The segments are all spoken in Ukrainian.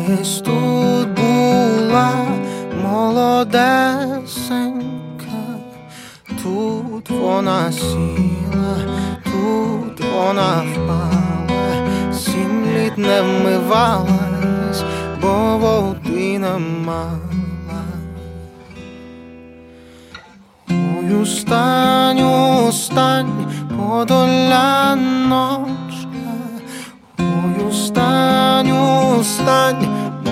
Десь тут була молодесенька, тут вона сіла, тут вона впала, 7 літ не вмивалась, бо води не мала. Ой, устань, устань, подоляночка, ой, устань, устань,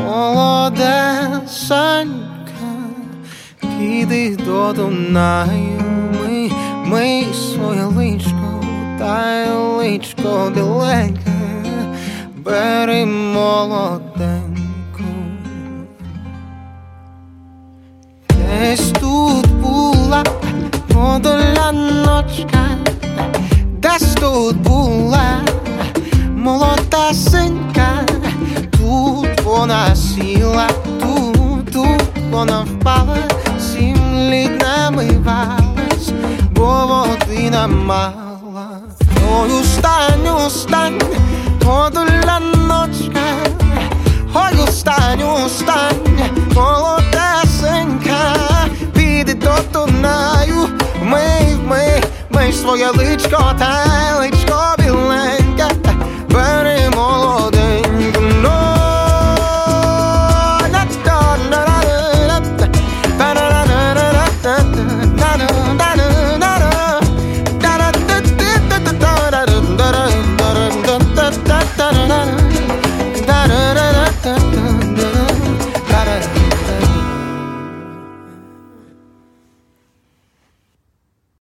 молодесенька, піди до Дунаю, мий своє личко, та й личко біленьке, бери молоденьку. Десь тут була подоляночка, десь тут була молодесенька, тут вона сіла, тут вона впала, 7 літ не мивалась, бо води не мала. Ой, устань, устань, подоляночка, ой, устань, устань, молодесенька, піди до Дунаю, мий своє личко, та личко